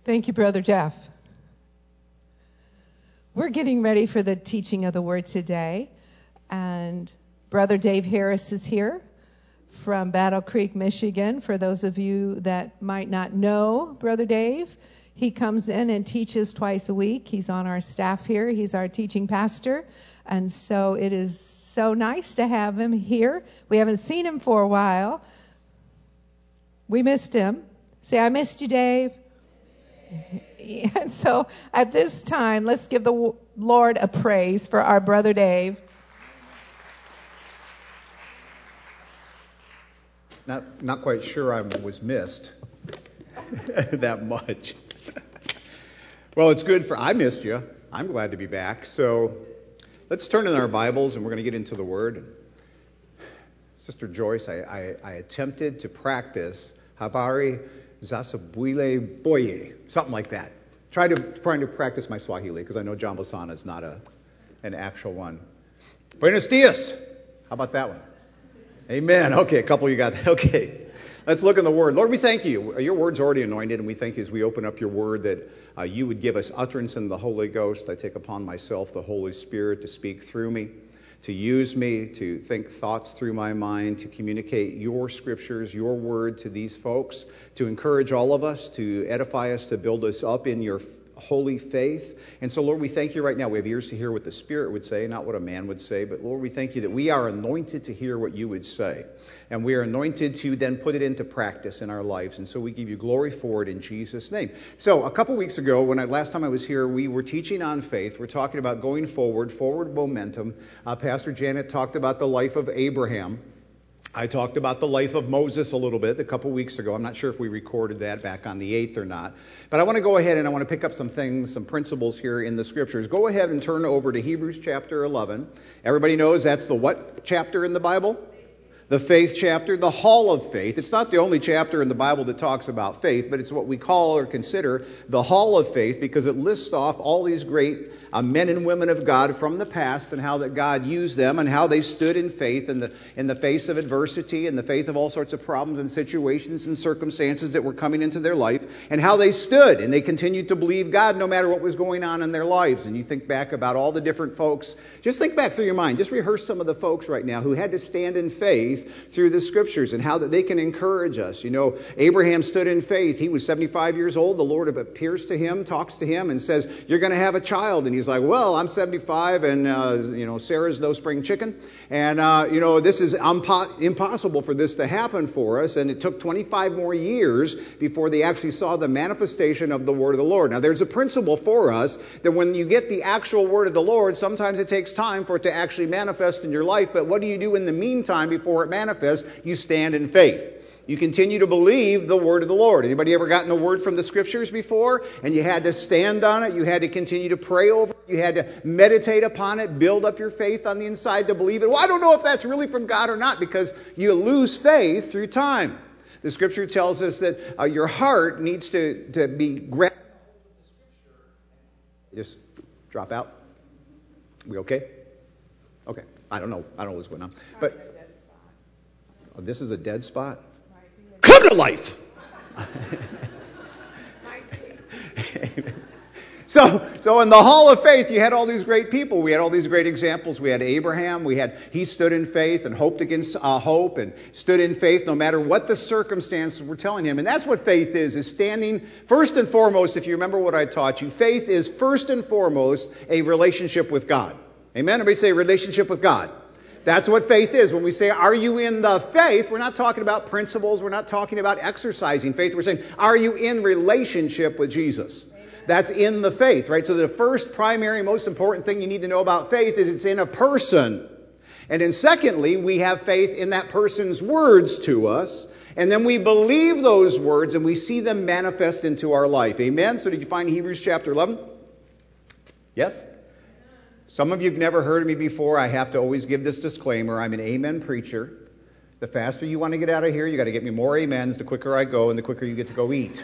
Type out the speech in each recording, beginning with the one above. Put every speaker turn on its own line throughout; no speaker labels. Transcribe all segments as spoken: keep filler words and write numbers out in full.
Thank you, Brother Jeff. We're getting ready for the teaching of the Word today, and Brother Dave Harris is here from Battle Creek, Michigan. For those of you that might not know Brother Dave, he comes in and teaches twice a week. He's on our staff here. He's our teaching pastor, and so it is so nice to have him here. We haven't seen him for a while. We missed him. Say, I missed you, Dave. And so at this time, let's give the Lord a praise for our brother Dave.
Not not quite sure I was missed that much. Well, it's good for, I missed you. I'm glad to be back. So let's turn in our Bibles and we're going to get into the Word. Sister Joyce, I, I, I attempted to practice Habari Zasabuile Boye, something like that. Try to trying to practice my Swahili because I know John Bosana is not a an actual one. Buenos dias. How about that one? Amen. Okay, a couple you got. Okay, let's look in the Word. Lord, we thank you. Your Word's already anointed, and we thank you as we open up your Word that uh, you would give us utterance in the Holy Ghost. I take upon myself the Holy Spirit to speak through me, to use me, to think thoughts through my mind, to communicate your scriptures, your word to these folks, to encourage all of us, to edify us, to build us up in your holy faith. And so, Lord, we thank you right now. We have ears to hear what the Spirit would say, not what a man would say. But, Lord, we thank you that we are anointed to hear what you would say. And we are anointed to then put it into practice in our lives. And so we give you glory for it in Jesus' name. So a couple weeks ago, when I last time I was here, we were teaching on faith. We're talking about going forward, forward momentum. Uh, Pastor Janet talked about the life of Abraham. I talked about the life of Moses a little bit a couple weeks ago. I'm not sure if we recorded that back on the eighth or not. But I want to go ahead and I want to pick up some things, some principles here in the Scriptures. Go ahead and turn over to Hebrews chapter eleven. Everybody knows that's the what chapter in the Bible? The faith chapter, the hall of faith. It's not the only chapter in the Bible that talks about faith, but it's what we call or consider the hall of faith because it lists off all these great uh, men and women of God from the past and how that God used them and how they stood in faith in the in the face of adversity, in the face of all sorts of problems and situations and circumstances that were coming into their life, and how they stood and they continued to believe God no matter what was going on in their lives. And you think back about all the different folks. Just think back through your mind. Just rehearse some of the folks right now who had to stand in faith through the Scriptures and how that they can encourage us. You know, Abraham stood in faith. He was seventy-five years old. The Lord appears to him, talks to him, and says, you're going to have a child. And he's like, well, I'm seventy-five, and, uh, you know, Sarah's no spring chicken. And, uh, you know, this is impo- impossible for this to happen for us. And it took twenty-five more years before they actually saw the manifestation of the word of the Lord. Now, there's a principle for us that when you get the actual word of the Lord, sometimes it takes time for it to actually manifest in your life. But what do you do in the meantime before it manifests? You stand in faith. You continue to believe the word of the Lord. Anybody ever gotten a word from the Scriptures before? And you had to stand on it. You had to continue to pray over it. You had to meditate upon it, build up your faith on the inside to believe it. Well, I don't know if that's really from God or not because you lose faith through time. The Scripture tells us that uh, your heart needs to, to be grabbed. Just drop out. We okay? Okay. I don't know. I don't know what's going on. But oh, this is a dead spot? Come to life! So, so in the hall of faith, you had all these great people. We had all these great examples. We had Abraham. We had he stood in faith and hoped against uh, hope and stood in faith no matter what the circumstances were telling him. And that's what faith is, is standing first and foremost, if you remember what I taught you, faith is first and foremost a relationship with God. Amen? Everybody say relationship with God. That's what faith is. When we say, are you in the faith, we're not talking about principles. We're not talking about exercising faith. We're saying, are you in relationship with Jesus? Amen. That's in the faith, right? So the first primary, most important thing you need to know about faith is it's in a person. And then secondly, we have faith in that person's words to us. And then we believe those words and we see them manifest into our life. Amen? So did you find Hebrews chapter eleven? Yes? Some of you have never heard of me before. I have to always give this disclaimer. I'm an amen preacher. The faster you want to get out of here, you got to get me more amens. The quicker I go and the quicker you get to go eat.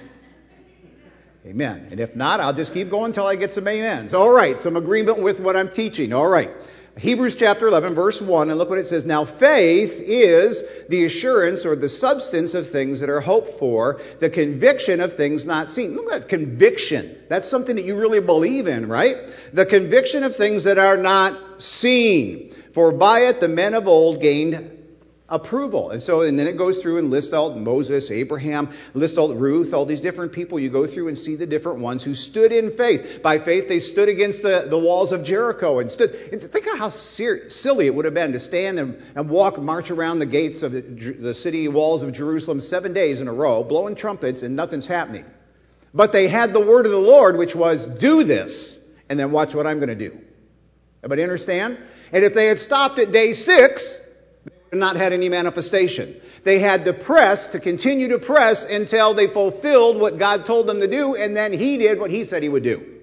Amen. And if not, I'll just keep going until I get some amens. All right. Some agreement with what I'm teaching. All right. Hebrews chapter eleven, verse one, and look what it says. Now faith is the assurance or the substance of things that are hoped for, the conviction of things not seen. Look at that conviction. That's something that you really believe in, right? The conviction of things that are not seen. For by it the men of old gained approval. And so, and then it goes through and lists all Moses, Abraham, lists all Ruth, all these different people. You go through and see the different ones who stood in faith. By faith, they stood against the, the walls of Jericho and stood. And think of how ser- silly it would have been to stand and, and walk, march around the gates of the, the city walls of Jerusalem seven days in a row, blowing trumpets, and nothing's happening. But they had the word of the Lord, which was, do this, and then watch what I'm going to do. Everybody understand? And if they had stopped at day six, not had any manifestation. They had to press, to continue to press until they fulfilled what God told them to do, and then He did what He said He would do.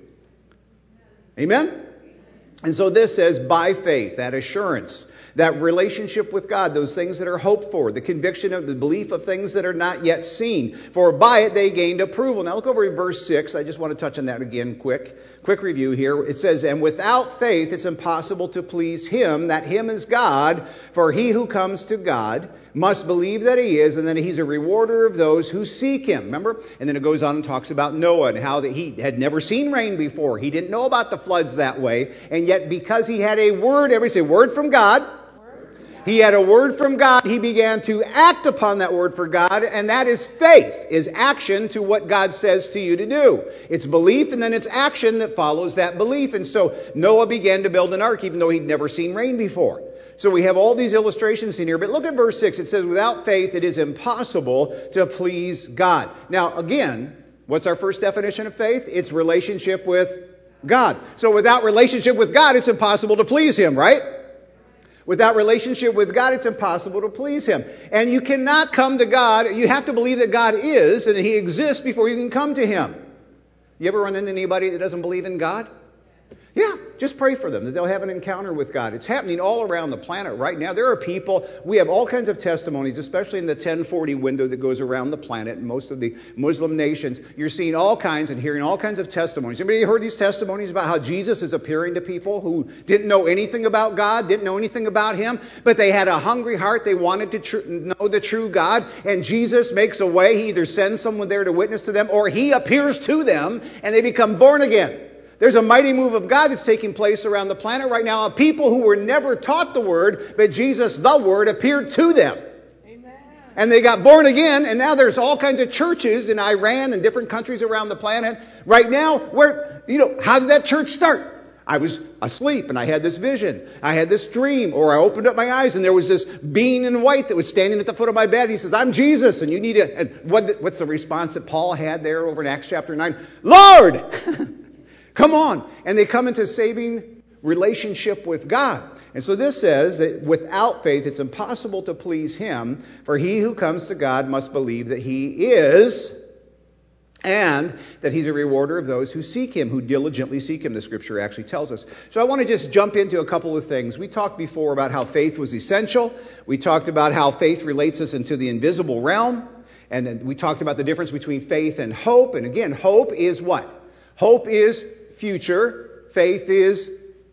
Amen? And so this says, by faith, that assurance, that relationship with God, those things that are hoped for, the conviction of the belief of things that are not yet seen. For by it they gained approval. Now look over in verse six. I just want to touch on that again quick. Quick review here. It says, and without faith it's impossible to please Him, that Him is God. For he who comes to God must believe that He is, and that He's a rewarder of those who seek Him. Remember? And then it goes on and talks about Noah and how that he had never seen rain before. He didn't know about the floods that way. And yet because he had a word, everybody say word from God. He had a word from God. He began to act upon that word for God, and that is faith, is action to what God says to you to do. It's belief, and then it's action that follows that belief. And so Noah began to build an ark, even though he'd never seen rain before. So we have all these illustrations in here. But look at verse six. It says, without faith it is impossible to please God. Now, again, what's our first definition of faith? It's relationship with God. So without relationship with God, it's impossible to please Him, right? Without relationship with God, it's impossible to please Him. And you cannot come to God. You have to believe that God is and that He exists before you can come to Him. You ever run into anybody that doesn't believe in God? Yeah, just pray for them, that they'll have an encounter with God. It's happening all around the planet right now. There are people, we have all kinds of testimonies, especially in the ten forty window that goes around the planet in most of the Muslim nations. You're seeing all kinds and hearing all kinds of testimonies. Anybody heard these testimonies about how Jesus is appearing to people who didn't know anything about God, didn't know anything about Him, but they had a hungry heart. They wanted to tr- know the true God, and Jesus makes a way. He either sends someone there to witness to them, or He appears to them, and they become born again. There's a mighty move of God that's taking place around the planet right now of people who were never taught the Word, but Jesus, the Word, appeared to them. Amen. And they got born again, and now there's all kinds of churches in Iran and different countries around the planet right now where, you know, how did that church start? I was asleep and I had this vision. I had this dream, or I opened up my eyes and there was this being in white that was standing at the foot of my bed. He says, I'm Jesus, and you need to... And what, what's the response that Paul had there over in Acts chapter nine? Lord! Come on. And they come into saving relationship with God. And so this says that without faith, it's impossible to please Him. For he who comes to God must believe that He is, and that He's a rewarder of those who seek Him, who diligently seek Him, the Scripture actually tells us. So I want to just jump into a couple of things. We talked before about how faith was essential. We talked about how faith relates us into the invisible realm. And then we talked about the difference between faith and hope. And again, hope is what? Hope is future. Faith is,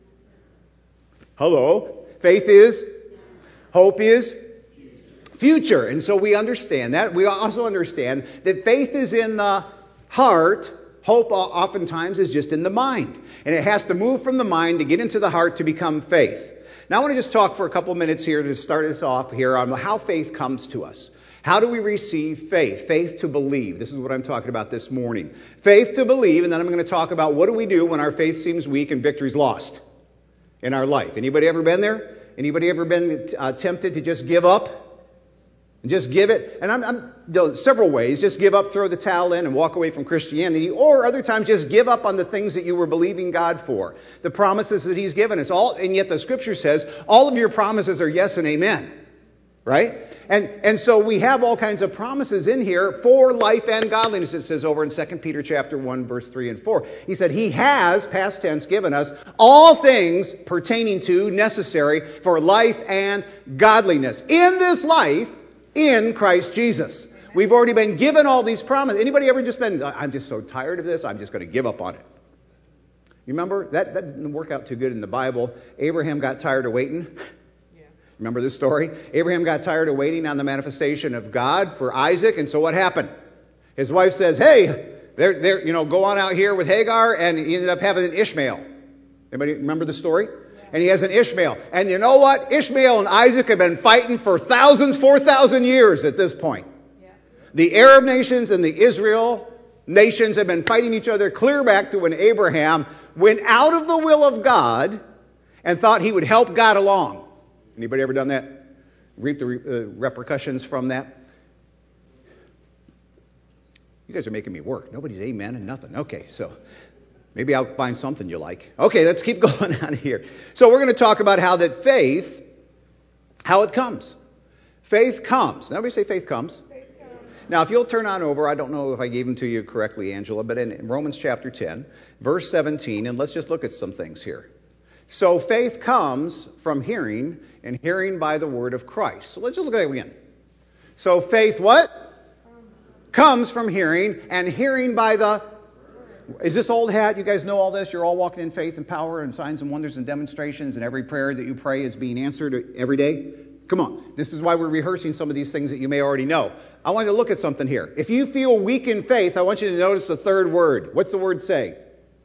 hello, faith is, hope is future. And so we understand that. We also understand that faith is in the heart. Hope oftentimes is just in the mind. And it has to move from the mind to get into the heart to become faith. Now I want to just talk for a couple minutes here to start us off here on how faith comes to us. How do we receive faith? Faith to believe. This is what I'm talking about this morning. Faith to believe, and then I'm going to talk about what do we do when our faith seems weak and victory's lost in our life. Anybody ever been there? Anybody ever been uh, tempted to just give up? And just give it? And I'm, I'm you know, several ways. Just give up, throw the towel in, and walk away from Christianity. Or other times just give up on the things that you were believing God for. The promises that He's given us. All, and yet the Scripture says all of your promises are yes and amen. Right? And and so we have all kinds of promises in here for life and godliness. It says over in Second Peter chapter one, verse three and four. He said, He has, past tense, given us all things pertaining to, necessary for life and godliness. In this life, in Christ Jesus. We've already been given all these promises. Anybody ever just been, I'm just so tired of this, I'm just going to give up on it. You remember? That, that didn't work out too good in the Bible. Abraham got tired of waiting. Yeah. Remember this story? Abraham got tired of waiting on the manifestation of God for Isaac, and so what happened? His wife says, hey, they're, they're, you know, go on out here with Hagar, and he ended up having an Ishmael. Anybody remember the story? Yeah. And he has an Ishmael. And you know what? Ishmael and Isaac have been fighting for thousands, four thousand years at this point. Yeah. The Arab nations and the Israel nations have been fighting each other clear back to when Abraham went out of the will of God and thought he would help God along. Anybody ever done that? Reap the re- uh, repercussions from that? You guys are making me work. Nobody's amen and nothing. Okay, so maybe I'll find something you like. Okay, let's keep going on here. So we're going to talk about how that faith, how it comes. Faith comes. Everybody say faith comes. Now, if you'll turn on over, I don't know if I gave them to you correctly, Angela, but in Romans chapter ten, verse seventeen, and let's just look at some things here. So faith comes from hearing, and hearing by the word of Christ. So let's just look at it again. So faith what? Comes from hearing, and hearing by the... Is this old hat? You guys know all this? You're all walking in faith and power and signs and wonders and demonstrations, and every prayer that you pray is being answered every day? Come on. This is why we're rehearsing some of these things that you may already know. I want you to look at something here. If you feel weak in faith, I want you to notice the third word. What's the word say?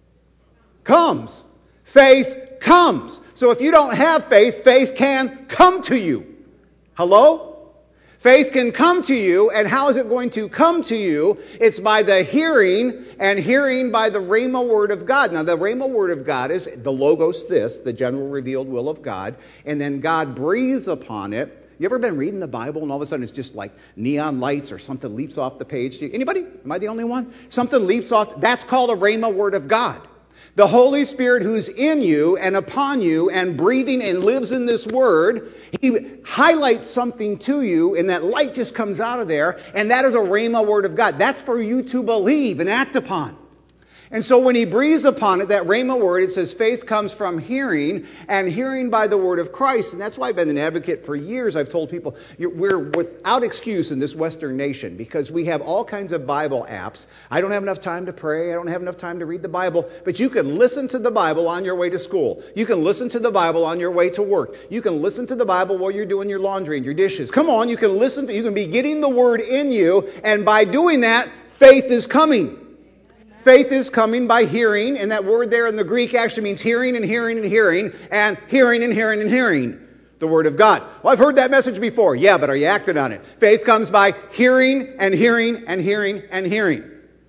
Comes. Faith comes. So if you don't have faith, faith can come to you. Hello? Faith can come to you, and how is it going to come to you? It's by the hearing, and hearing by the Rhema word of God. Now, the Rhema word of God is the Logos, this, the general revealed will of God, and then God breathes upon it. You ever been reading the Bible, and all of a sudden it's just like neon lights or something leaps off the page? Anybody? Am I the only one? Something leaps off. That's called a Rhema word of God. The Holy Spirit who's in you and upon you and breathing and lives in this word, he highlights something to you, and that light just comes out of there, and that is a Rhema word of God. That's for you to believe and act upon. And so when he breathes upon it, that Rhema word, it says faith comes from hearing, and hearing by the word of Christ. And that's why I've been an advocate for years. I've told people, we're without excuse in this Western nation because we have all kinds of Bible apps. I don't have enough time to pray. I don't have enough time to read the Bible. But you can listen to the Bible on your way to school. You can listen to the Bible on your way to work. You can listen to the Bible while you're doing your laundry and your dishes. Come on, you can listen to, you can be getting the word in you, and by doing that, faith is coming. Faith is coming by hearing, and that word there in the Greek actually means hearing and hearing and hearing, and hearing and hearing and hearing the Word of God. Well, I've heard that message before. Yeah, but are you acting on it? Faith comes by hearing and hearing and hearing and hearing.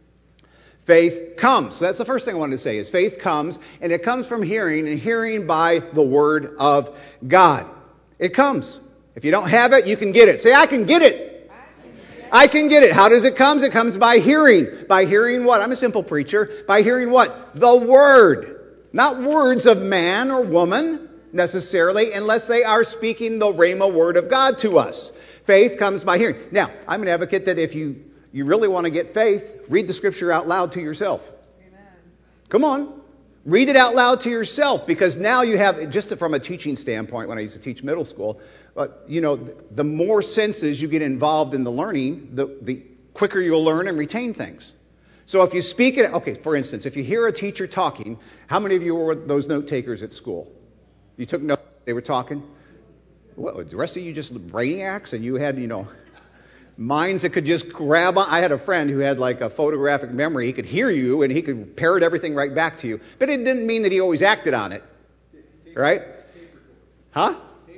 Faith comes. So that's the first thing I wanted to say, is faith comes, and it comes from hearing, and hearing by the Word of God. It comes. If you don't have it, you can get it. Say, I can get it. I can get it. How does it come? It comes by hearing. By hearing what? I'm a simple preacher. By hearing what? The Word. Not words of man or woman, necessarily, unless they are speaking the Rhema word of God to us. Faith comes by hearing. Now, I'm an advocate that if you, you really want to get faith, read the Scripture out loud to yourself. Amen. Come on. Read it out loud to yourself, because now you have, just from a teaching standpoint, when I used to teach middle school, uh, you know, the more senses you get involved in the learning, the, the quicker you'll learn and retain things. So if you speak it, okay, for instance, if you hear a teacher talking, how many of you were those note takers at school? You took notes, they were talking? Well, the rest of you just brainiacs, and you had, you know, minds that could just grab on. I had a friend who had like a photographic memory. He could hear you and he could parrot everything right back to you. But it didn't mean that he always acted on it. Right? Huh?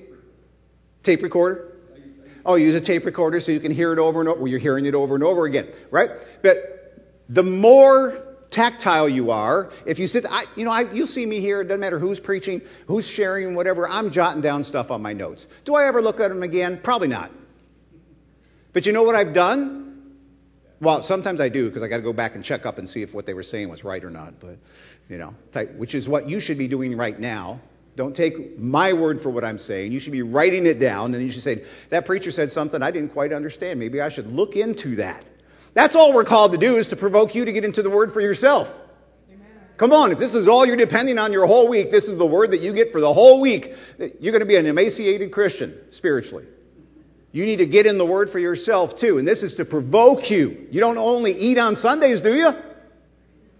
Tape recorder? Oh, you use a tape recorder so you can hear it over and over. Well, you're hearing it over and over again. Right? But the more tactile you are, if you sit, I, you know, I, you'll see me here. It doesn't matter who's preaching, who's sharing, whatever. I'm jotting down stuff on my notes. Do I ever look at them again? Probably not. But you know what I've done? Well, sometimes I do, because I got to go back and check up and see if what they were saying was right or not. But, you know, type, which is what you should be doing right now. Don't take my word for what I'm saying. You should be writing it down, and you should say, that preacher said something I didn't quite understand. Maybe I should look into that. That's all we're called to do, is to provoke you to get into the word for yourself. Amen. Come on, if this is all you're depending on your whole week, this is the word that you get for the whole week, you're going to be an emaciated Christian spiritually. You need to get in the Word for yourself, too. And this is to provoke you. You don't only eat on Sundays, do you?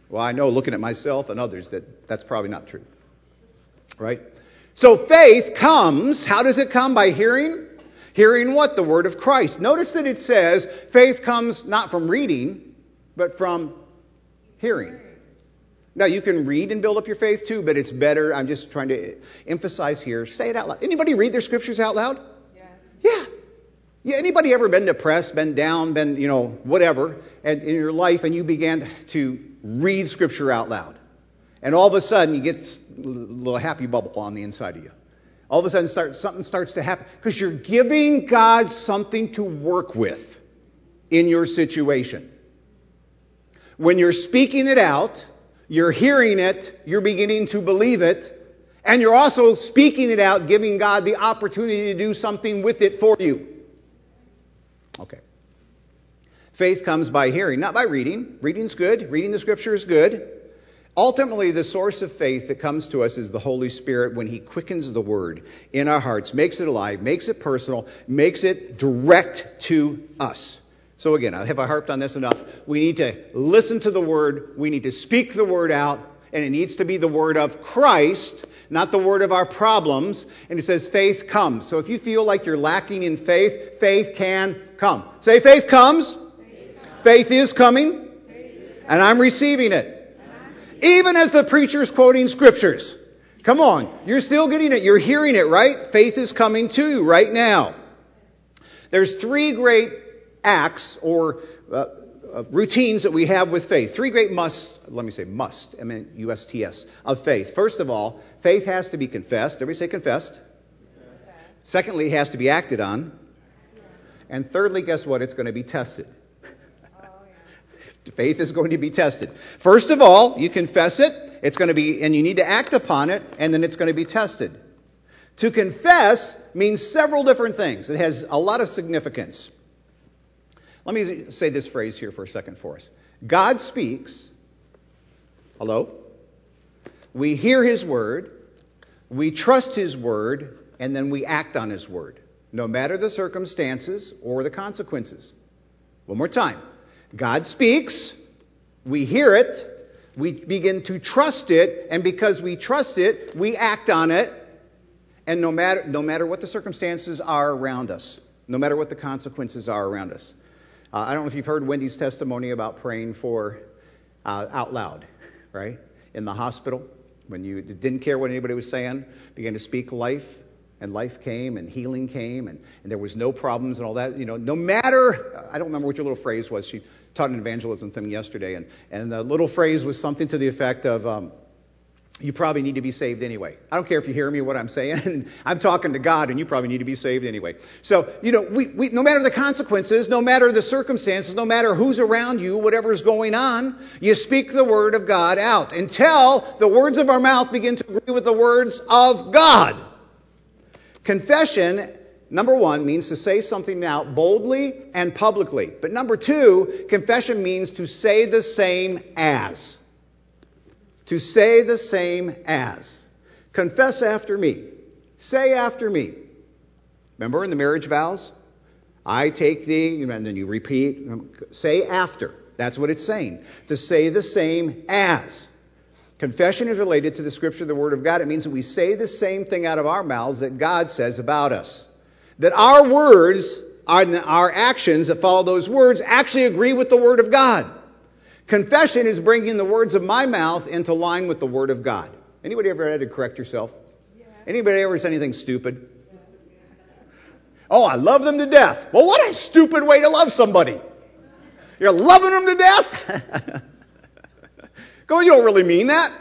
Well, I know looking at myself and others that that's probably not true. Right? So faith comes, how does it come? By hearing? Hearing what? The word of Christ. Notice that it says faith comes not from reading, but from hearing. Now, you can read and build up your faith too, but it's better. I'm just trying to emphasize here. Say it out loud. Anybody read their scriptures out loud?
Yes.
Yeah. Yeah. Anybody ever been depressed, been down, been, you know, whatever, and in your life, and you began to read scripture out loud, and all of a sudden you get a little happy bubble on the inside of you. All of a sudden, start, something starts to happen because you're giving God something to work with in your situation. When you're speaking it out, you're hearing it, you're beginning to believe it, and you're also speaking it out, giving God the opportunity to do something with it for you. Okay. Faith comes by hearing, not by reading. Reading's good. Reading the scripture is good. Ultimately, the source of faith that comes to us is the Holy Spirit when He quickens the Word in our hearts, makes it alive, makes it personal, makes it direct to us. So again, have I harped on this enough? We need to listen to the Word. We need to speak the Word out. And it needs to be the Word of Christ, not the word of our problems. And it says faith comes. So if you feel like you're lacking in faith, faith can come. Say faith comes. Faith, comes. Faith is coming. Faith is coming. And I'm receiving it. Even as the preacher's quoting scriptures. Come on. You're still getting it. You're hearing it, right? Faith is coming to you right now. There's three great acts or uh, uh, routines that we have with faith. Three great musts, let me say must, I mean U S T S, of faith. First of all, faith has to be confessed. Everybody say confessed. Confessed. Secondly, it has to be acted on. And thirdly, guess what? It's going to be tested. Faith is going to be tested. First of all, you confess it, it's going to be, and you need to act upon it, and then it's going to be tested. To confess means several different things. It has a lot of significance. Let me say this phrase here for a second for us. God speaks. Hello? We hear His word, we trust His word, and then we act on His word, no matter the circumstances or the consequences. One more time. God speaks, we hear it, we begin to trust it, and because we trust it, we act on it, and no matter no matter what the circumstances are around us, no matter what the consequences are around us. Uh, I don't know if you've heard Wendy's testimony about praying for uh, out loud, right? In the hospital, when you didn't care what anybody was saying, began to speak life. And life came, and healing came, and, and there was no problems and all that. You know, no matter, I don't remember what your little phrase was. She taught an evangelism thing yesterday, and, and the little phrase was something to the effect of, um, you probably need to be saved anyway. I don't care if you hear me what I'm saying. I'm talking to God, and you probably need to be saved anyway. So, you know, we, we, no matter the consequences, no matter the circumstances, no matter who's around you, whatever's going on, you speak the word of God out until the words of our mouth begin to agree with the words of God. Confession, number one, means to say something out boldly and publicly. But number two, confession means to say the same as. To say the same as. Confess after me. Say after me. Remember in the marriage vows? I take thee, and then you repeat. Say after. That's what it's saying. To say the same as. Confession is related to the Scripture, the Word of God. It means that we say the same thing out of our mouths that God says about us. That our words, our, our actions that follow those words actually agree with the Word of God. Confession is bringing the words of my mouth into line with the Word of God. Anybody ever had to correct yourself? Yeah. Anybody ever said anything stupid? Yeah. Oh, I love them to death. Well, what a stupid way to love somebody. You're loving them to death? Go, you don't really mean that.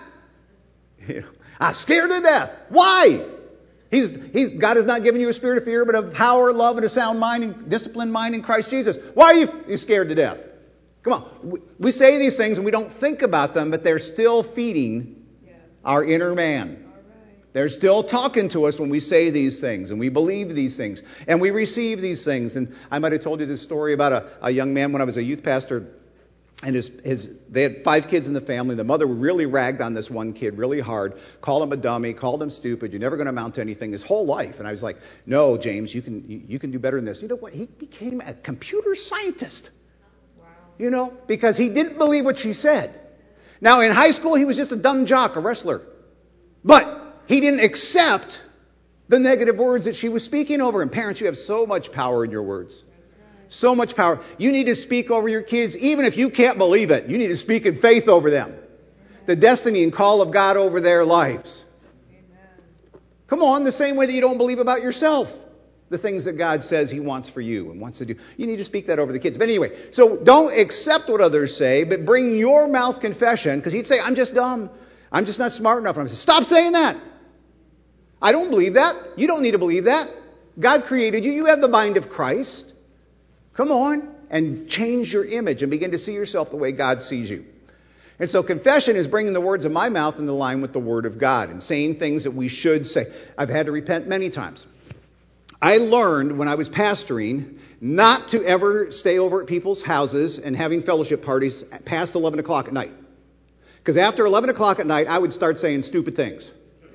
I'm scared to death. Why? He's, he's, God has not given you a spirit of fear, but of power, love, and a sound mind, and disciplined mind in Christ Jesus. Why are you, you scared to death? Come on. We, we say these things and we don't think about them, but they're still feeding yes. our inner man. Right. They're still talking to us when we say these things, and we believe these things, and we receive these things. And I might have told you this story about a, a young man when I was a youth pastor. And his, his, they had five kids in the family. The mother really ragged on this one kid really hard, called him a dummy, called him stupid. You're never going to amount to anything his whole life. And I was like, no, James, you can you, you can do better than this. You know what? He became a computer scientist. Wow. You know, because he didn't believe what she said. Now, in high school, he was just a dumb jock, a wrestler. But he didn't accept the negative words that she was speaking over him. Parents, you have so much power in your words. So much power. You need to speak over your kids, even if you can't believe it. You need to speak in faith over them. The destiny and call of God over their lives. Come on, the same way that you don't believe about yourself. The things that God says He wants for you and wants to do. You need to speak that over the kids. But anyway, so don't accept what others say, but bring your mouth confession, because he'd say, I'm just dumb. I'm just not smart enough. And I'm saying, stop saying that. I don't believe that. You don't need to believe that. God created you. You have the mind of Christ. Come on and change your image and begin to see yourself the way God sees you. And so confession is bringing the words of my mouth into line with the Word of God and saying things that we should say. I've had to repent many times. I learned when I was pastoring not to ever stay over at people's houses and having fellowship parties past eleven o'clock at night. Because after eleven o'clock at night, I would start saying stupid things.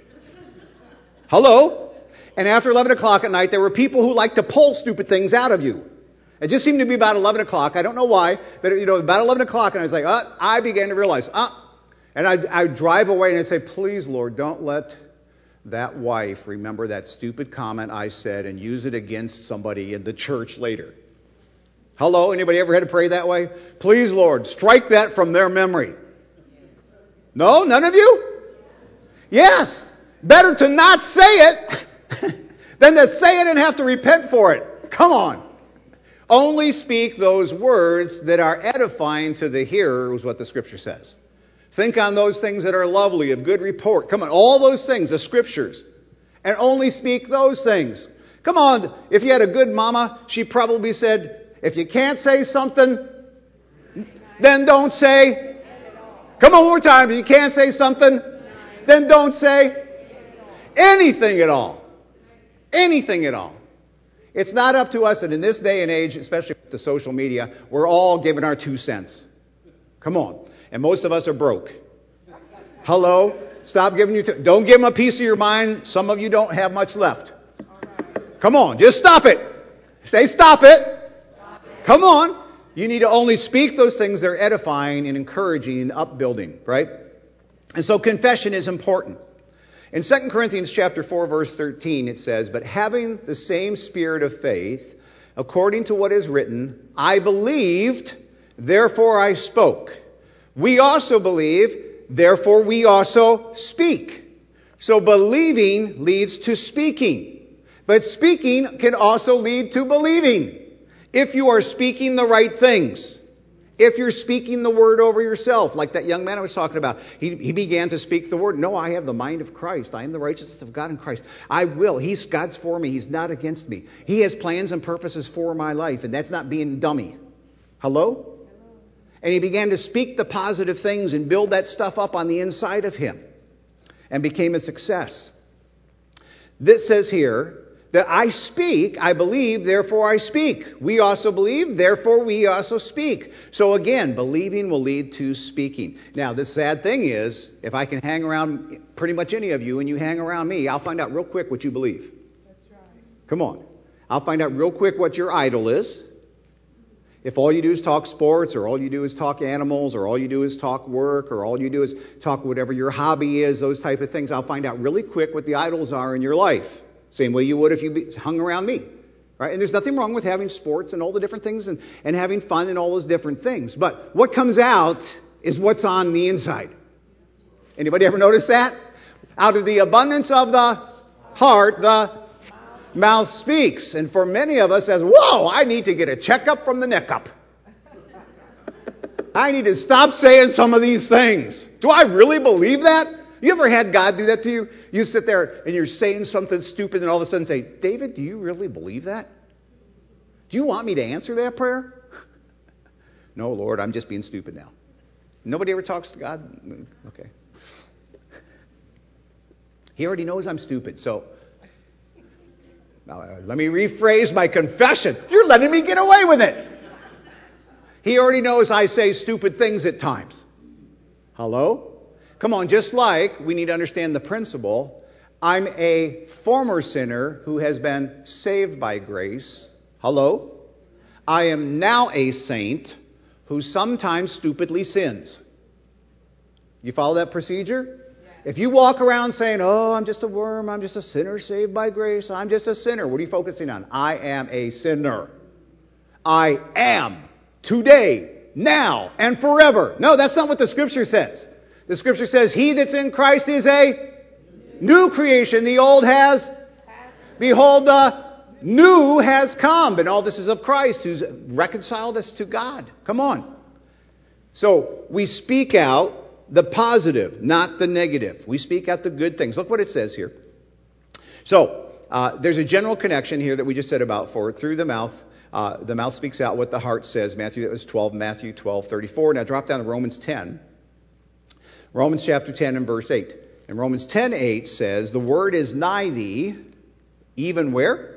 Hello? And after eleven o'clock at night, there were people who like to pull stupid things out of you. It just seemed to be about eleven o'clock. I don't know why, but you know, about eleven o'clock, and I was like, uh, I began to realize, uh, and I'd, I'd drive away and I'd say, please, Lord, don't let that wife remember that stupid comment I said and use it against somebody in the church later. Hello? Anybody ever had to pray that way? Please, Lord, strike that from their memory. No? None of you? Yes. Better to not say it than to say it and have to repent for it. Come on. Only speak those words that are edifying to the hearer, is what the Scripture says. Think on those things that are lovely, of good report. Come on, all those things, the Scriptures. And only speak those things. Come on, if you had a good mama, she probably said, if you can't say something, then don't say. Come on, one more time. If you can't say something, then don't say anything at all. Anything at all. It's not up to us, and in this day and age, especially with the social media, we're all giving our two cents. Come on. And most of us are broke. Hello? Stop giving you... T- don't give them a piece of your mind. Some of you don't have much left. Come on. Just stop it. Say stop it. Stop it. Come on. You need to only speak those things that are edifying and encouraging and upbuilding, right? And so confession is important. In Second Corinthians chapter four, verse thirteen, it says, but having the same spirit of faith, according to what is written, I believed, therefore I spoke. We also believe, therefore we also speak. So believing leads to speaking. But speaking can also lead to believing. If you are speaking the right things. If you're speaking the word over yourself, like that young man I was talking about, he, he began to speak the word. No, I have the mind of Christ. I am the righteousness of God in Christ. I will. He's God's for me. He's not against me. He has plans and purposes for my life, and that's not being dummy. Hello? And he began to speak the positive things and build that stuff up on the inside of him and became a success. This says here that I speak, I believe, therefore I speak. We also believe, therefore we also speak. So again, believing will lead to speaking. Now, the sad thing is, if I can hang around pretty much any of you and you hang around me, I'll find out real quick what you believe.
That's right.
Come on. I'll find out real quick what your idol is. If all you do is talk sports, or all you do is talk animals, or all you do is talk work, or all you do is talk whatever your hobby is, those type of things, I'll find out really quick what the idols are in your life. Same way you would if you hung around me. Right? And there's nothing wrong with having sports and all the different things and, and having fun and all those different things. But what comes out is what's on the inside. Anybody ever notice that? Out of the abundance of the heart, the mouth speaks. And for many of us, says, whoa, I need to get a checkup from the neck up. I need to stop saying some of these things. Do I really believe that? You ever had God do that to you? You sit there and you're saying something stupid and all of a sudden say, David, do you really believe that? Do you want me to answer that prayer? No, Lord, I'm just being stupid now. Nobody ever talks to God? Okay. He already knows I'm stupid, so now, uh, let me rephrase my confession. You're letting me get away with it. He already knows I say stupid things at times. Hello? Come on, just like we need to understand the principle, I'm a former sinner who has been saved by grace. Hello? I am now a saint who sometimes stupidly sins. You follow that procedure? If you walk around saying, oh, I'm just a worm, I'm just a sinner saved by grace, I'm just a sinner, what are you focusing on? I am a sinner. I am today, now, and forever. No, that's not what the Scripture says. The Scripture says, he that's in Christ is a new creation. The old has, behold, the new has come. And all this is of Christ, who's reconciled us to God. Come on. So we speak out the positive, not the negative. We speak out the good things. Look what it says here. So, uh, there's a general connection here that we just said about for through the mouth. Uh, the mouth speaks out what the heart says. Matthew, that was twelve, Matthew twelve, thirty-four. Now drop down to Romans ten. Romans chapter ten and verse eight. And Romans ten, eight says, the word is nigh thee, even where?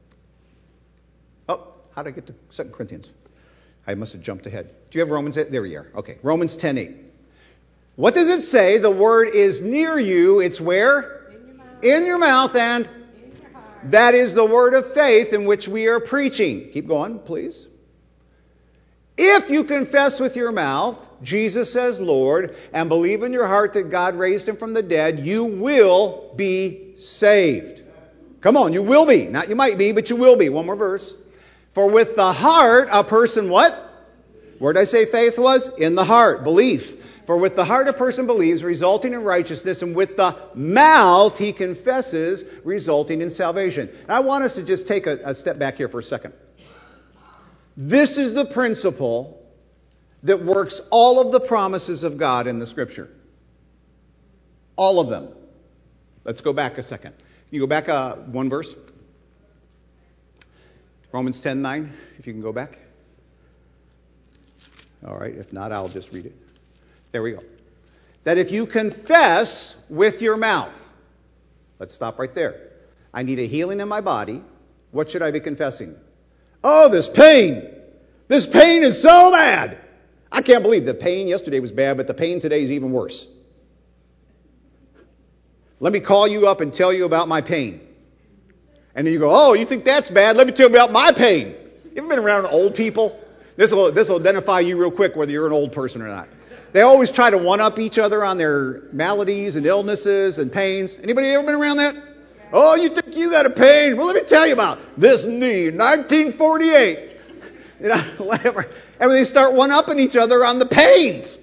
Oh, how did I get to Second Corinthians? I must have jumped ahead. Do you have Romans eight? There we are. Okay, Romans ten, eight. What does it say? The word is near you. It's where? In your mouth, in your mouth and in your heart. That is the word of faith in which we are preaching. Keep going, please. If you confess with your mouth, Jesus says Lord, and believe in your heart that God raised him from the dead, you will be saved. Come on, you will be. Not you might be, but you will be. One more verse. For with the heart, a person what? Where did I say faith was? In the heart. Belief. For with the heart a person believes, resulting in righteousness, and with the mouth he confesses, resulting in salvation. Now, I want us to just take a, a step back here for a second. This is the principle that works all of the promises of God in the Scripture. All of them. Let's go back a second. You go back uh, one verse. Romans ten, nine, if you can go back. All right, if not, I'll just read it. There we go. That if you confess with your mouth, let's stop right there. I need a healing in my body. What should I be confessing? Oh, this pain. This pain is so bad. I can't believe the pain yesterday was bad, but the pain today is even worse. Let me call you up and tell you about my pain. And then you go, oh, you think that's bad? Let me tell you about my pain. You ever been around old people? This will, this will identify you real quick whether you're an old person or not. They always try to one-up each other on their maladies and illnesses and pains. Anybody ever been around that? Oh, you think you got a pain? Well, let me tell you about this knee, nineteen forty-eight. You know, whatever. And they start one-upping each other on the pains.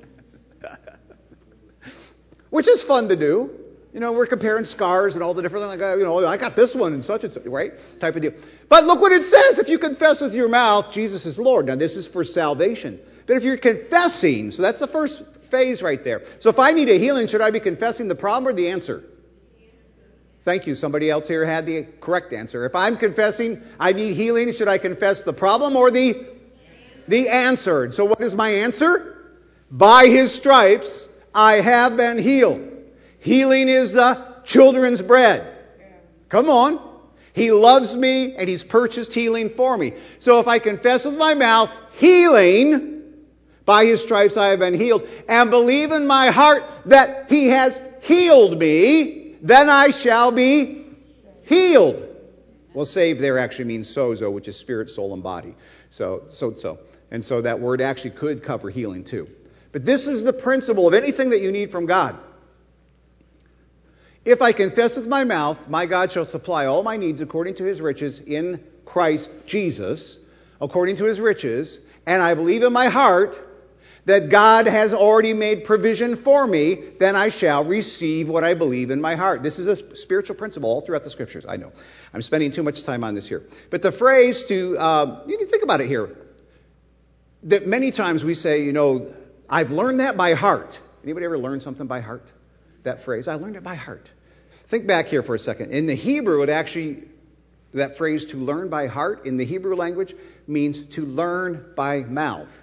Which is fun to do. You know, we're comparing scars and all the different, like, you know, I got this one and such and such, right? Type of deal. But look what it says. If you confess with your mouth, Jesus is Lord. Now, this is for salvation. But if you're confessing, so that's the first phase right there. So if I need a healing, should I be confessing the problem or the answer? Thank you. Somebody else here had the correct answer. If I'm confessing I need healing, should I confess the problem or the, the answer? So what is my answer? By His stripes I have been healed. Healing is the children's bread. Come on. He loves me and He's purchased healing for me. So if I confess with my mouth healing, by His stripes I have been healed, and believe in my heart that He has healed me, then I shall be healed. Well, saved there actually means sozo, which is spirit, soul, and body. So, so, so. And so that word actually could cover healing too. But this is the principle of anything that you need from God. If I confess with my mouth, my God shall supply all my needs according to His riches in Christ Jesus, according to His riches, and I believe in my heart that God has already made provision for me, then I shall receive what I believe in my heart. This is a spiritual principle all throughout the Scriptures. I know. I'm spending too much time on this here. But the phrase to, uh, you need to think about it here, that many times we say, you know, I've learned that by heart. Anybody ever learn something by heart? That phrase, I learned it by heart. Think back here for a second. In the Hebrew, it actually, that phrase to learn by heart in the Hebrew language means to learn by mouth.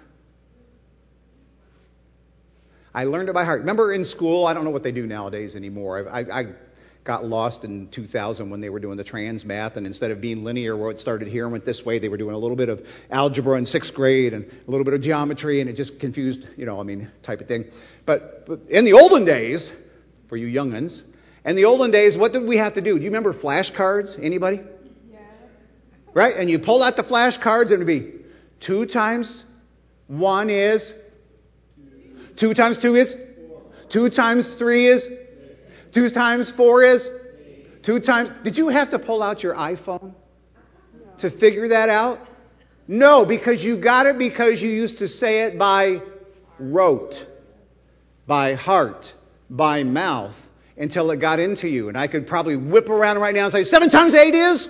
I learned it by heart. Remember in school, I don't know what they do nowadays anymore. I, I, I got lost in two thousand when they were doing the trans math, and instead of being linear where it started here and went this way, they were doing a little bit of algebra in sixth grade and a little bit of geometry, and it just confused, you know, I mean, type of thing. But, but in the olden days, for you young'uns, in the olden days, what did we have to do? Do you remember flashcards? Anybody? Yes. Right? And you pull out the flashcards, and it would be two times one is... Two times two is? Two times three is? Two times four is? Two times. Did you have to pull out your iPhone to figure that out? No, because you got it because you used to say it by rote, by heart, by mouth, until it got into you. And I could probably whip around right now and say, seven times eight is?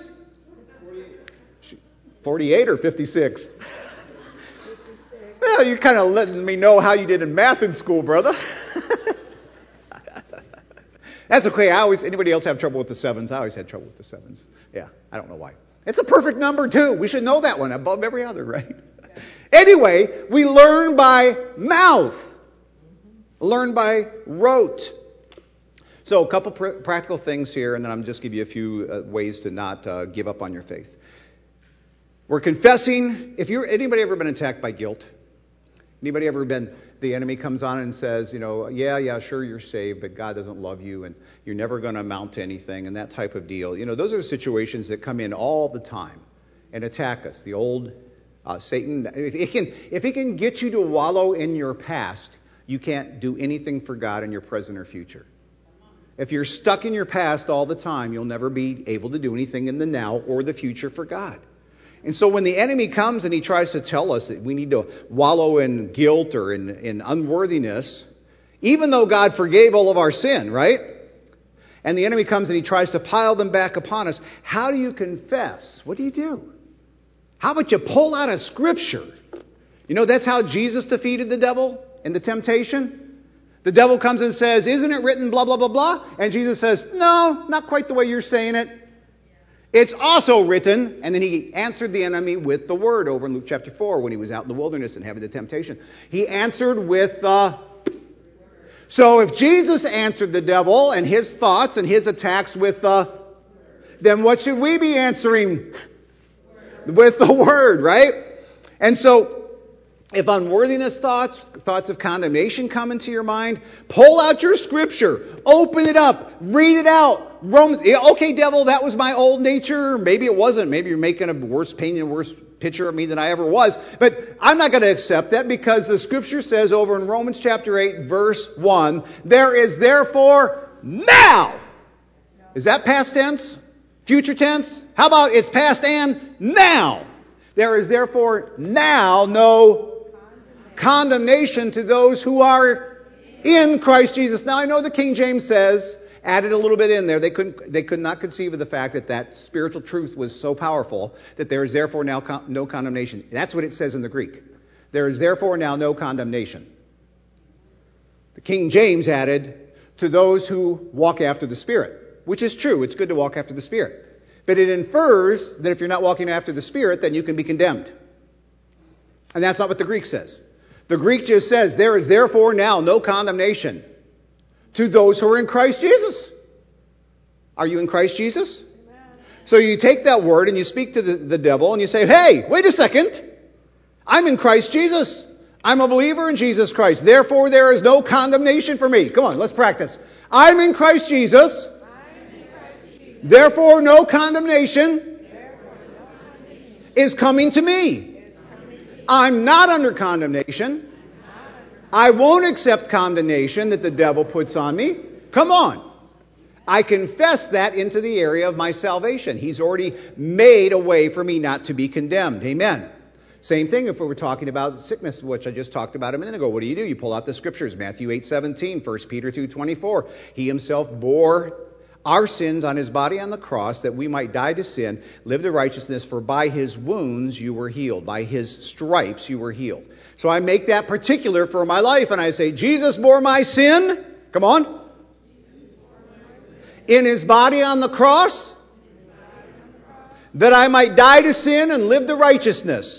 forty-eight or fifty-six? Well, you're kind of letting me know how you did in math in school, brother. That's okay. I always, anybody else have trouble with the sevens? I always had trouble with the sevens. Yeah, I don't know why. It's a perfect number, too. We should know that one above every other, right? Anyway, we learn by mouth. Learn by rote. So a couple pr- practical things here, and then I'm just give you a few uh, ways to not uh, give up on your faith. We're confessing. If you're anybody ever been attacked by guilt? Anybody ever been, the enemy comes on and says, you know, yeah, yeah, sure, you're saved, but God doesn't love you, and you're never going to amount to anything, and that type of deal. You know, those are situations that come in all the time and attack us. The old uh, Satan, if he can, if he can get you to wallow in your past, you can't do anything for God in your present or future. If you're stuck in your past all the time, you'll never be able to do anything in the now or the future for God. And so when the enemy comes and he tries to tell us that we need to wallow in guilt or in, in unworthiness, even though God forgave all of our sin, right? And the enemy comes and he tries to pile them back upon us, how do you confess? What do you do? How about you pull out a scripture? You know, that's how Jesus defeated the devil in the temptation. The devil comes and says, isn't it written blah, blah, blah, blah? And Jesus says, no, not quite the way you're saying it. It's also written, and then he answered the enemy with the word over in Luke chapter four when he was out in the wilderness and having the temptation. He answered with the... Uh... So if Jesus answered the devil and his thoughts and his attacks with the... Uh... Then what should we be answering? With the word, right? And so if unworthiness thoughts, thoughts of condemnation come into your mind, pull out your scripture, open it up, read it out. Romans, okay, devil, that was my old nature. Maybe it wasn't. Maybe you're making a worse, painting a worse picture of me than I ever was. But I'm not going to accept that because the scripture says over in Romans chapter eight, verse one, there is therefore now. Is that past tense? Future tense? How about it's past and now? There is therefore now no condemnation to those who are in Christ Jesus. Now I know the King James says, added a little bit in there. They couldn't, they could not conceive of the fact that that spiritual truth was so powerful that there is therefore now con- no condemnation. That's what it says in the Greek. There is therefore now no condemnation. The King James added to those who walk after the Spirit, which is true. It's good to walk after the Spirit. But it infers that if you're not walking after the Spirit, then you can be condemned. And that's not what the Greek says. The Greek just says, there is therefore now no condemnation to those who are in Christ Jesus. Are you in Christ Jesus? Amen. So you take that word and you speak to the, the devil and you say, hey, wait a second. I'm in Christ Jesus. I'm a believer in Jesus Christ. Therefore, there is no condemnation for me. Come on, let's practice. I'm in Christ Jesus. I'm in Christ Jesus. Therefore, no condemnation, Therefore, no condemnation is coming to me. I'm not under condemnation. I won't accept condemnation that the devil puts on me. Come on. I confess that into the area of my salvation. He's already made a way for me not to be condemned. Amen. Same thing if we were talking about sickness, which I just talked about a minute ago. What do you do? You pull out the scriptures. Matthew eight seventeen, First Peter two twenty-four. He himself bore our sins on his body on the cross, that we might die to sin, live to righteousness, for by his wounds you were healed. By his stripes you were healed. So I make that particular for my life, and I say, Jesus bore my sin. Come on. In his body on the cross, that I might die to sin and live to righteousness.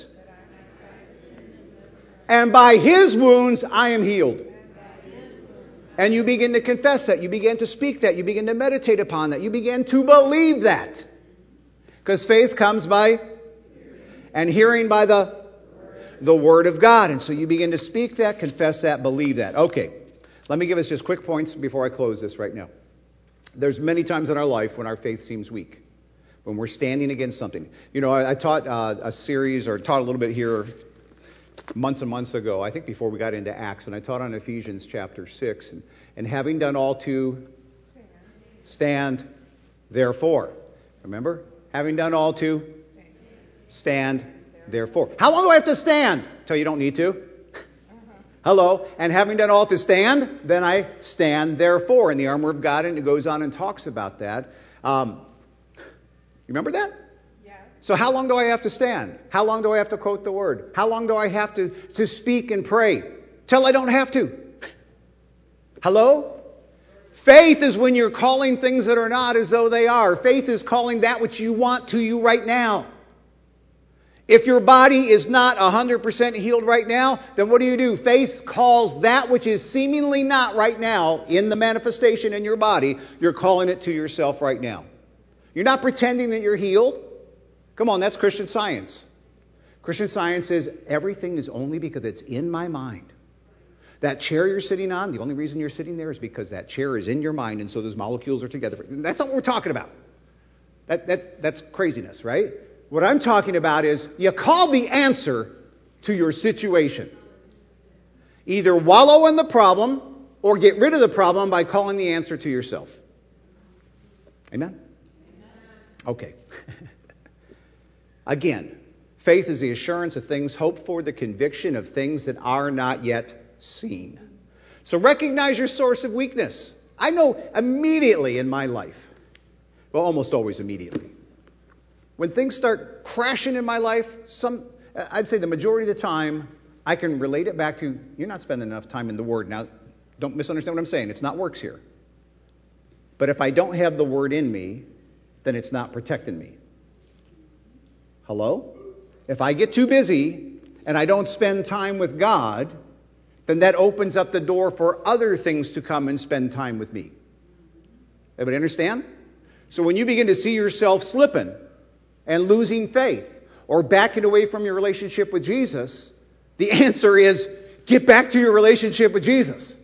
And by his wounds I am healed. And you begin to confess that. You begin to speak that. You begin to meditate upon that. You begin to believe that. Because faith comes by and hearing by the, the Word of God. And so you begin to speak that, confess that, believe that. Okay. Let me give us just quick points before I close this right now. There's many times in our life when our faith seems weak. When we're standing against something. You know, I, I taught uh, a series or taught a little bit here months and months ago, I think before we got into Acts, and I taught on Ephesians chapter six, and, and having done all to stand, therefore. Remember? Having done all to stand, therefore. How long do I have to stand? Till you don't need to. Hello. And having done all to stand, then I stand therefore in the armor of God, and it goes on and talks about that. Um, you remember that? Yeah. So how long do I have to stand? How long do I have to quote the word? How long do I have to, to speak and pray? Till I don't have to. Hello? Faith is when you're calling things that are not as though they are. Faith is calling that which you want to you right now. If your body is not one hundred percent healed right now, then what do you do? Faith calls that which is seemingly not right now in the manifestation in your body, you're calling it to yourself right now. You're not pretending that you're healed. Come on, that's Christian Science. Christian Science says everything is only because it's in my mind. That chair you're sitting on, the only reason you're sitting there is because that chair is in your mind, and so those molecules are together. That's not what we're talking about. That, that's, that's craziness, right? What I'm talking about is you call the answer to your situation. Either wallow in the problem or get rid of the problem by calling the answer to yourself. Amen? Okay. Again, faith is the assurance of things hoped for, the conviction of things that are not yet seen. So recognize your source of weakness. I know immediately in my life, well, almost always immediately, when things start crashing in my life, some I'd say the majority of the time, I can relate it back to, you're not spending enough time in the Word. Now, don't misunderstand what I'm saying. It's not works here. But if I don't have the Word in me, then it's not protecting me. Hello? If I get too busy and I don't spend time with God, then that opens up the door for other things to come and spend time with me. Everybody understand? So when you begin to see yourself slipping and losing faith or backing away from your relationship with Jesus, the answer is get back to your relationship with Jesus.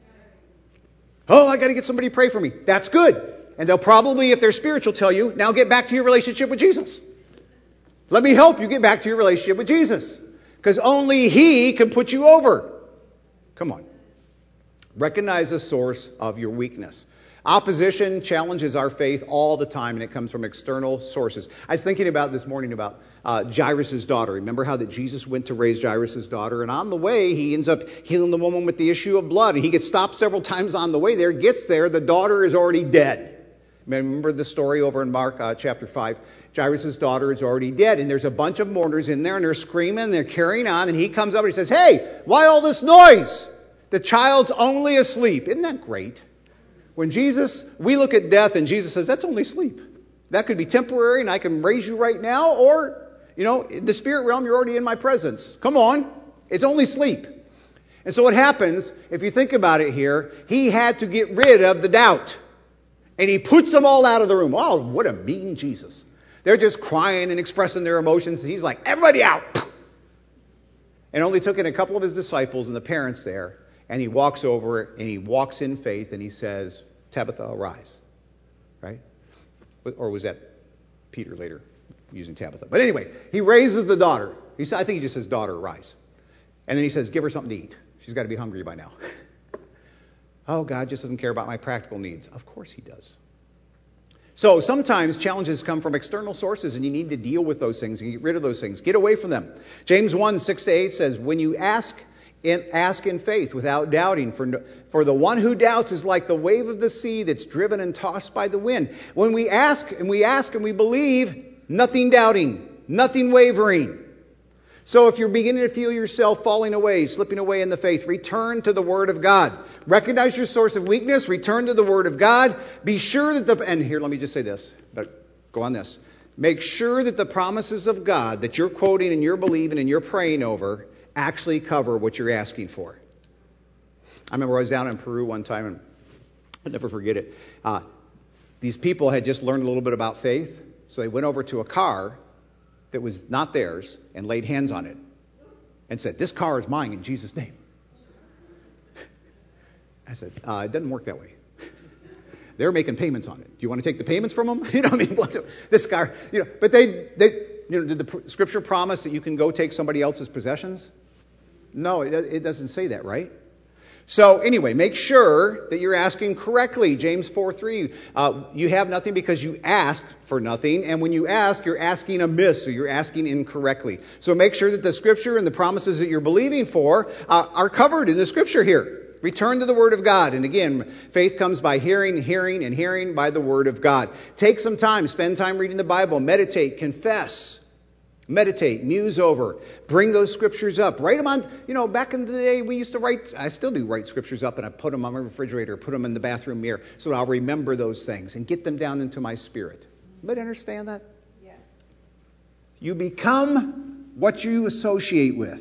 Oh, I got to get somebody to pray for me. That's good. And they'll probably, if they're spiritual, tell you, now get back to your relationship with Jesus. Let me help you get back to your relationship with Jesus. Because only He can put you over. Come on. Recognize the source of your weakness. Opposition challenges our faith all the time, and it comes from external sources. I was thinking about this morning about uh, Jairus' daughter. Remember how that Jesus went to raise Jairus' daughter, and on the way, he ends up healing the woman with the issue of blood, and he gets stopped several times on the way there, gets there, the daughter is already dead. Remember the story over in Mark uh, chapter five? Jairus' daughter is already dead, and there's a bunch of mourners in there, and they're screaming, and they're carrying on, and he comes up and he says, hey, why all this noise? The child's only asleep. Isn't that great? When Jesus, we look at death and Jesus says, that's only sleep. That could be temporary and I can raise you right now, or, you know, in the spirit realm, you're already in my presence. Come on. It's only sleep. And so what happens, if you think about it here, he had to get rid of the doubt. And he puts them all out of the room. Oh, what a mean Jesus. They're just crying and expressing their emotions. And he's like, everybody out. And only took in a couple of his disciples and the parents there. And he walks over and he walks in faith and he says, Tabitha, arise. Right? Or was that Peter later using Tabitha? But anyway, he raises the daughter. He said, I think he just says, daughter, arise. And then he says, give her something to eat. She's got to be hungry by now. Oh, God just doesn't care about my practical needs. Of course he does. So sometimes challenges come from external sources and you need to deal with those things and get rid of those things. Get away from them. James one, six to eight says, when you ask In, ask in faith without doubting. For, no, for the one who doubts is like the wave of the sea that's driven and tossed by the wind. When we ask and we ask and we believe, nothing doubting, nothing wavering. So if you're beginning to feel yourself falling away, slipping away in the faith, return to the Word of God. Recognize your source of weakness. Return to the Word of God. Be sure that the... And here, let me just say this. But go on this. Make sure that the promises of God that you're quoting and you're believing and you're praying over actually cover what you're asking for. I remember I was down in Peru one time, and I'll never forget it. Uh, these people had just learned a little bit about faith, so they went over to a car that was not theirs and laid hands on it and said, this car is mine in Jesus' name. I said, uh, it doesn't work that way. They're making payments on it. Do you want to take the payments from them? You know what I mean? This car, you know, but they, they, you know, did the Scripture promise that you can go take somebody else's possessions? No, it, it doesn't say that, right? So anyway, make sure that you're asking correctly. James four three, uh, you have nothing because you ask for nothing. And when you ask, you're asking amiss, or you're asking incorrectly. So make sure that the Scripture and the promises that you're believing for uh, are covered in the Scripture here. Return to the Word of God. And again, faith comes by hearing, hearing, and hearing by the Word of God. Take some time. Spend time reading the Bible. Meditate. Confess. Meditate, muse over, bring those scriptures up, write them on, you know, back in the day we used to write, I still do write scriptures up, and I put them on my refrigerator, put them in the bathroom mirror, so I'll remember those things and get them down into my spirit. Anybody understand that?
Yes.
You become what you associate with.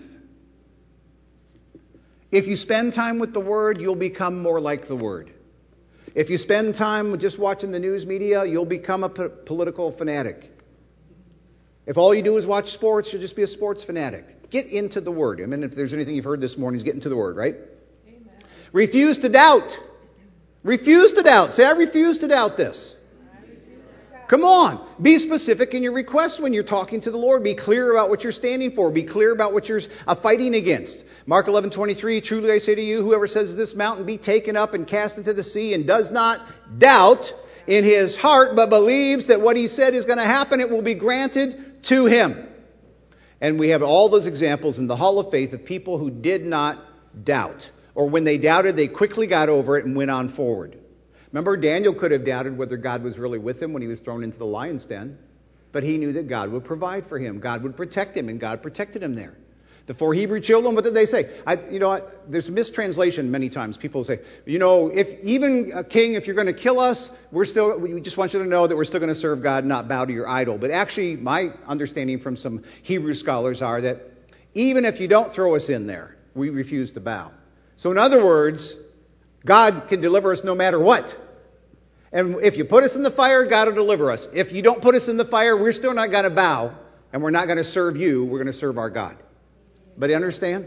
If you spend time with the Word, you'll become more like the Word. If you spend time just watching the news media, you'll become a po- political fanatic. If all you do is watch sports, you'll just be a sports fanatic. Get into the Word. I mean, if there's anything you've heard this morning, is get into the Word, right? Amen. Refuse to doubt. Refuse to doubt. Say, I refuse to doubt this. Come on. Be specific in your requests when you're talking to the Lord. Be clear about what you're standing for. Be clear about what you're uh, fighting against. Mark eleven twenty-three, truly I say to you, whoever says to this mountain, be taken up and cast into the sea, and does not doubt in his heart, but believes that what he said is going to happen, it will be granted to him. And we have all those examples in the Hall of Faith of people who did not doubt. Or when they doubted, they quickly got over it and went on forward. Remember, Daniel could have doubted whether God was really with him when he was thrown into the lion's den. But he knew that God would provide for him. God would protect him, and God protected him there. The four Hebrew children, what did they say? I, you know, I, there's a mistranslation many times. People say, you know, if even a king, if you're going to kill us, we're still, we just want you to know that we're still going to serve God, not bow to your idol. But actually, my understanding from some Hebrew scholars are that even if you don't throw us in there, we refuse to bow. So in other words, God can deliver us no matter what. And if you put us in the fire, God will deliver us. If you don't put us in the fire, we're still not going to bow, and we're not going to serve you. We're going to serve our God. But you understand?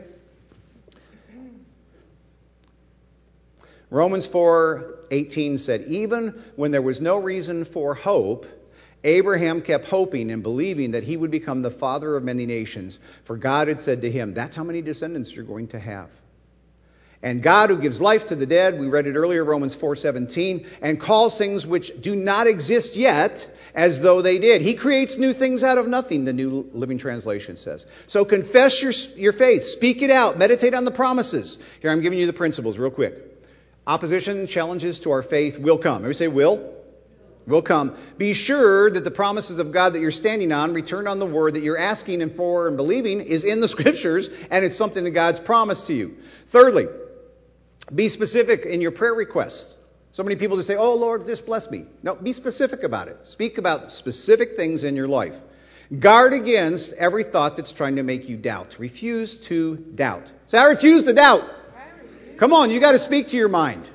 Romans four eighteen said, even when there was no reason for hope, Abraham kept hoping and believing that he would become the father of many nations. For God had said to him, that's how many descendants you're going to have. And God, who gives life to the dead, we read it earlier, Romans four seventeen, and calls things which do not exist yet as though they did. He creates new things out of nothing, the New Living Translation says. So confess your, your faith. Speak it out. Meditate on the promises. Here, I'm giving you the principles real quick. Opposition, challenges to our faith will come. Everybody say will? Will come. Be sure that the promises of God that you're standing on, return on the word that you're asking and for and believing, is in the Scriptures, and it's something that God's promised to you. Thirdly, be specific in your prayer requests. So many people just say, oh, Lord, just bless me. No, be specific about it. Speak about specific things in your life. Guard against every thought that's trying to make you doubt. Refuse to doubt. Say, I refuse to doubt. Come on, you got to speak to your mind.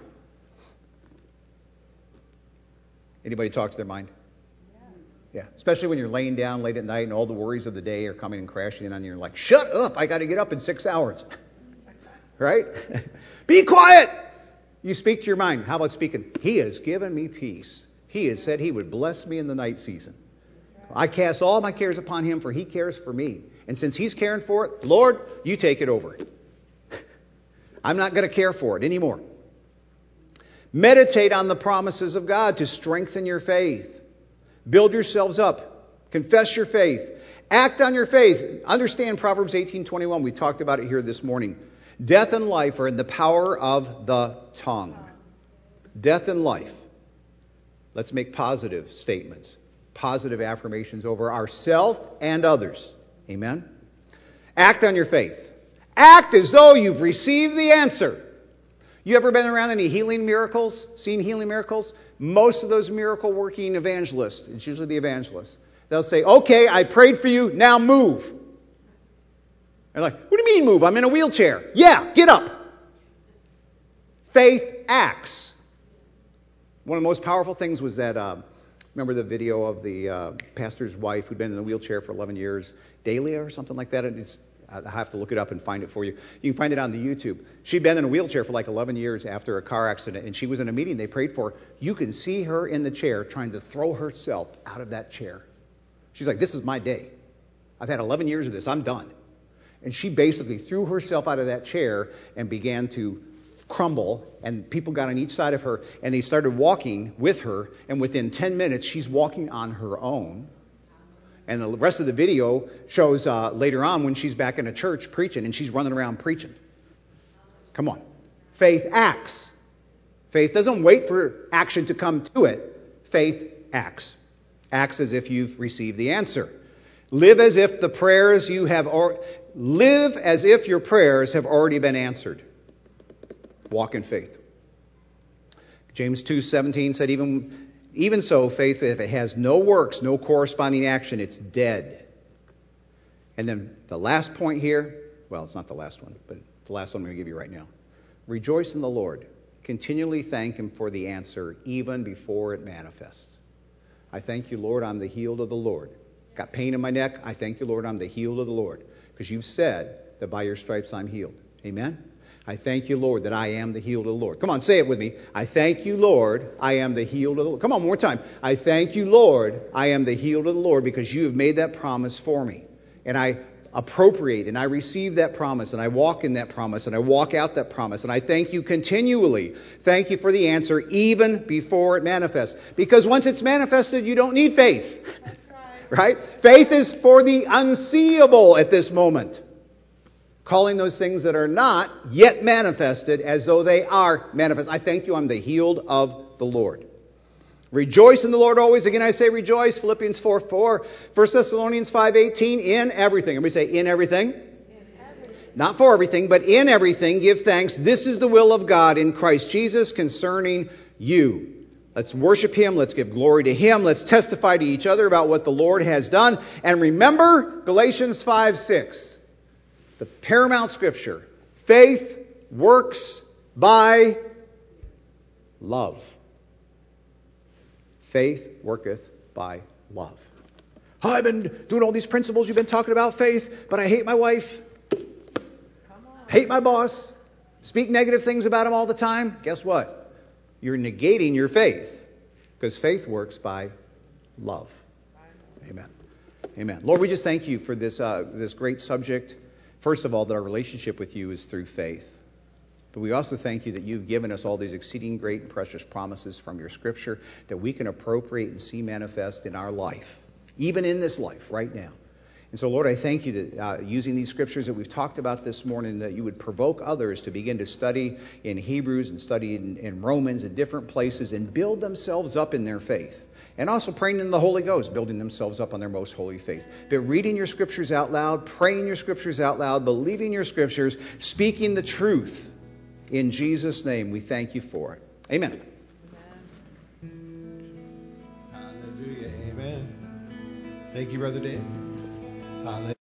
Anybody talk to their mind? Yeah, especially when you're laying down late at night and all the worries of the day are coming and crashing in on you. You're like, shut up, I got to get up in six hours. Right? Be quiet. You speak to your mind. How about speaking? He has given me peace. He has said he would bless me in the night season. I cast all my cares upon him, for he cares for me. And since he's caring for it, Lord, you take it over. I'm not going to care for it anymore. Meditate on the promises of God to strengthen your faith. Build yourselves up. Confess your faith. Act on your faith. Understand Proverbs eighteen twenty-one. We talked about it here this morning. Death and life are in the power of the tongue. Death and life. Let's make positive statements. Positive affirmations over ourselves and others. Amen? Act on your faith. Act as though you've received the answer. You ever been around any healing miracles? Seen healing miracles? Most of those miracle working evangelists, it's usually the evangelists, they'll say, okay, I prayed for you, now move. They're like, what do you mean move? I'm in a wheelchair. Yeah, get up. Faith acts. One of the most powerful things was that, uh, remember the video of the uh, pastor's wife who'd been in the wheelchair for eleven years, Dahlia or something like that? And it's, I have to look it up and find it for you. You can find it on the YouTube. She'd been in a wheelchair for like eleven years after a car accident, and she was in a meeting. They prayed for her. You can see her in the chair trying to throw herself out of that chair. She's like, this is my day. I've had eleven years of this. I'm done. And she basically threw herself out of that chair and began to crumble, and people got on each side of her, and they started walking with her, and within ten minutes, she's walking on her own. And the rest of the video shows uh, later on when she's back in a church preaching, and she's running around preaching. Come on. Faith acts. Faith doesn't wait for action to come to it. Faith acts. Acts as if you've received the answer. Live as if the prayers you have or live as if your prayers have already been answered. Walk in faith. James two seventeen said, even, even so, faith, if it has no works, no corresponding action, it's dead. And then the last point here, well, it's not the last one, but the last one I'm going to give you right now. Rejoice in the Lord. Continually thank Him for the answer, even before it manifests. I thank you, Lord, I'm the healed of the Lord. Got pain in my neck? I thank you, Lord, I'm the healed of the Lord. Because you've said that by your stripes I'm healed. Amen? I thank you, Lord, that I am the healed of the Lord. Come on, say it with me. I thank you, Lord, I am the healed of the Lord. Come on, one more time. I thank you, Lord, I am the healed of the Lord, because you have made that promise for me. And I appropriate and I receive that promise, and I walk in that promise, and I walk out that promise. And I thank you continually. Thank you for the answer even before it manifests. Because once it's manifested, you don't need faith. That's right. Right? Faith is for the unseeable at this moment. Calling those things that are not yet manifested as though they are manifest. I thank you, I'm the healed of the Lord. Rejoice in the Lord always. Again, I say rejoice. Philippians four four. First Thessalonians five eighteen. In everything. Everybody say in everything. In everything. Not for everything, but in everything give thanks. This is the will of God in Christ Jesus concerning you. Let's worship Him. Let's give glory to Him. Let's testify to each other about what the Lord has done. And remember Galatians five six. The paramount scripture. Faith works by love. Faith worketh by love. Oh, I've been doing all these principles you've been talking about, faith, but I hate my wife. Hate my boss. Speak negative things about him all the time. Guess what? You're negating your faith, because faith works by love. Amen. Amen. Lord, we just thank you for this uh, this great subject. First of all, that our relationship with you is through faith. But we also thank you that you've given us all these exceeding great and precious promises from your Scripture that we can appropriate and see manifest in our life, even in this life right now. And so, Lord, I thank you that uh, using these Scriptures that we've talked about this morning, that you would provoke others to begin to study in Hebrews and study in, in Romans and different places and build themselves up in their faith. And also praying in the Holy Ghost, building themselves up on their most holy faith. But reading your Scriptures out loud, praying your Scriptures out loud, believing your Scriptures, speaking the truth. In Jesus' name, we thank you for it. Amen.
Hallelujah. Amen. Thank you, Brother Dave. Hallelujah.